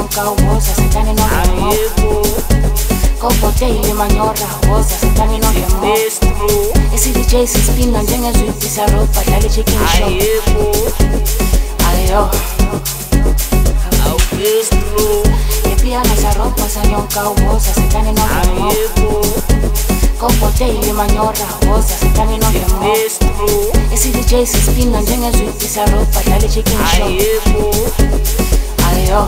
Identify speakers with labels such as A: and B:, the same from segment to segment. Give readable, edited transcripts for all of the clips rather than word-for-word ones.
A: yonka uboza setani no remo Kopo daily manyora uboza setani no remo Esi DJ sispina njengezwiti saropa dali chicken shop Ayo Epiana saropa sanyonka uboza setani no remo Kopo daily manyora uboza setani no remo Esi DJ sispina njengezwiti saropa dali chicken shop Ayo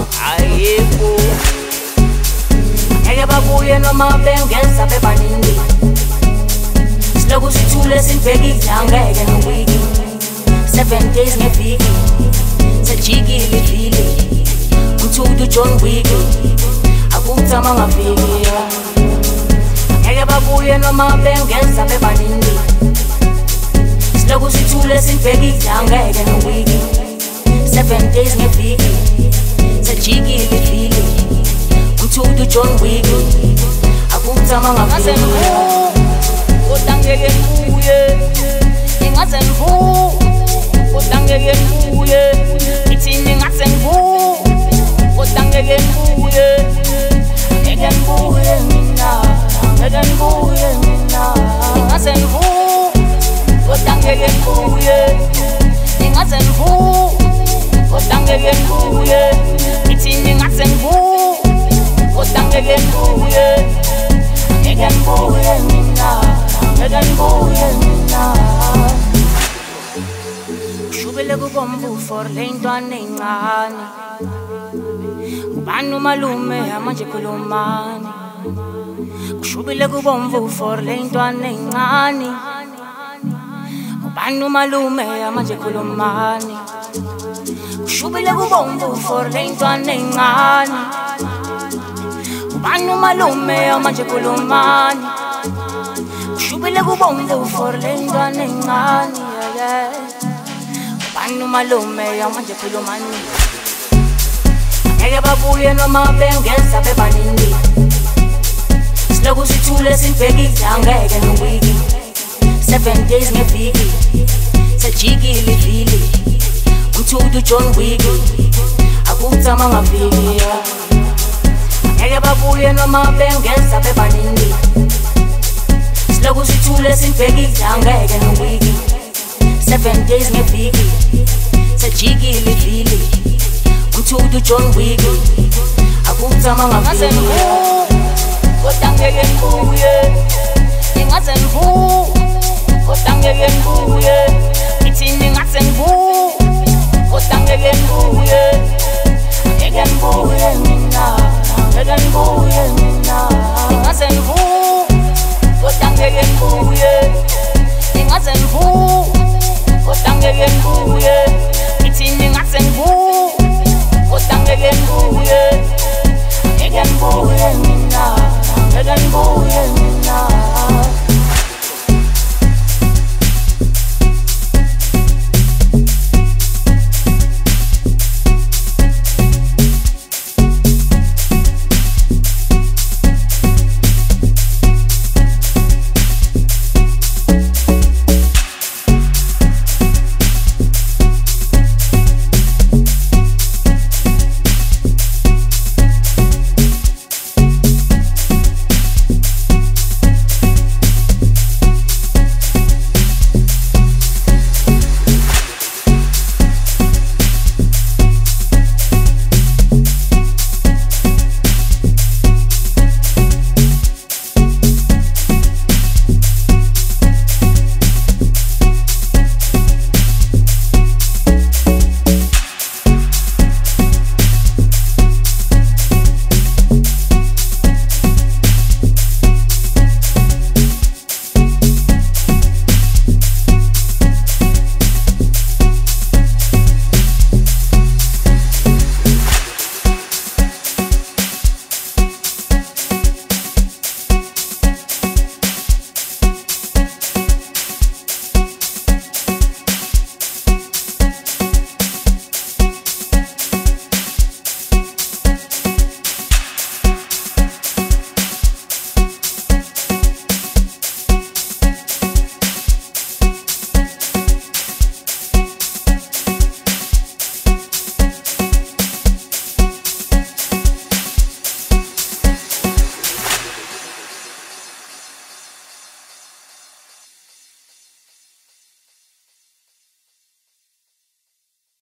A: Ngeke babuye noma bengeza bebaningi Siloku sithule sinibhekile angeke nowiki 7 days ngeviki Sajikile ivili Umthudu John Wick Akutama ngaviki Ngeke babuye noma bengeza bebaningi Siloku sithule sinibhekile angeke nowiki 7 days ngeviki Sajikile ivili Umthudu John Wick Akutama ngaviki
B: Kodangeke ngibuye Ingaze ngibu Kodangeke ngibuye Ithini ngaze ngibu Kodangeke ngibuye Ngeke ngibuye mina Ngeke ngibuye mina Ingaze ngibu Kodangeke ngibuye Ingaze ngibu Kodangeke ngibuye Ithini ngaze ngibu Kodangeke ngibuye Ngeke ngibuye mina Ngeke ngibuye mina Kushubile kubomvu for le ntwana encane Ubani umalume manje khulumani Kushubile kubomvu for le ntwana encane Ubani umalume manje khulumani Kushubile kubomvu for le ntwana encane Ubani umalume manje khulumani Kushubile kubomvu for le ntwana encane Ubani umalume manje khulumani Ngeke babuye noma bengeza bebaningi Siloku sithule sinibhekile angeke nowiki 7 days ngeviki Sajikile ivili Umthudu John Wick Akutama ngaviki Ngeke babuye noma bengeza bebaningi Siloku sithule sinibhekile angeke nowiki 7 days ngeviki Sajikile ivili Umthudu John Wick Akutama ngaviki Kodangeke ngibuye Ingaze ngibu Kodangeke ngibuye Ithini ngaze ngibu Kodangeke ngibuye Ngeke ngibuye mina Ngeke ngibuye mina Ingaze ngibu Kodangeke ngibuye Ingaze ngibu Kodangeke ngibuye Ithini ngaze ngibu Kodangeke ngibuye